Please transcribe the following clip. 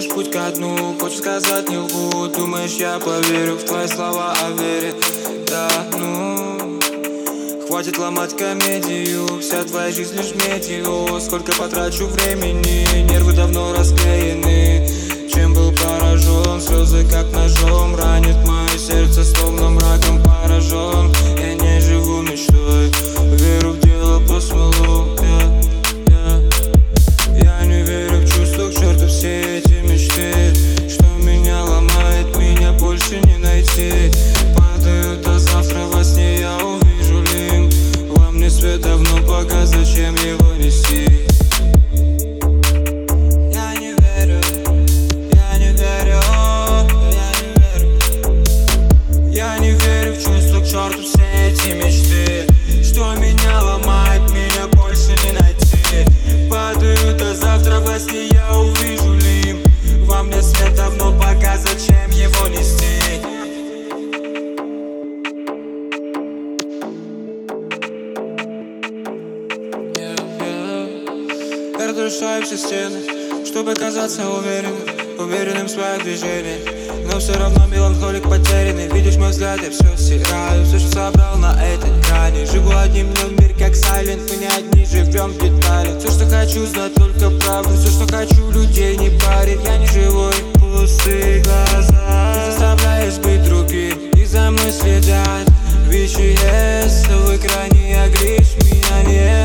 Чувствуешь путь ко дну, хочешь сказать не лгу. Думаешь, я поверю в твои слова о вере? Да, ну, хватит ломать комедию, вся твоя жизнь лишь медио. Сколько потрачу времени, нервы давно расклеены. Чем был поражен, слезы как ножом ранит мое сердце, словно мраком поражен. Я не живу мечтой, веру в дело по смолу. Я не верю в чувства, к черту все эти мечты. Что меня ломает, меня больше не найти. Падаю до завтра, во сне я увижу линк. Во мне свет давно погас, зачем его нести? Я не верю, я не верю, я не верю. Я не верю в чувства, к черту все эти мечты. Что меня ломает, меня больше не найти. Падаю до завтра, во сне я увижу лим. Во мне свет давно погас, зачем его нести? Я разрушаю все стены, чтобы казаться уверенным в своих движениях. Но все равно меланхолик потерянный. Видишь мой взгляд, я все стираю. Все, что собрал на этой грани. Живу одним днем в мире как Сайлент. Мы не одни, живем в деталях. Все, что хочу, знать только правду. Все, что хочу, людей не парит. Я не живой, пустые глаза. Ты заставляешь быть другим, и за мной следят. VHS, в экране я глич, меня нет.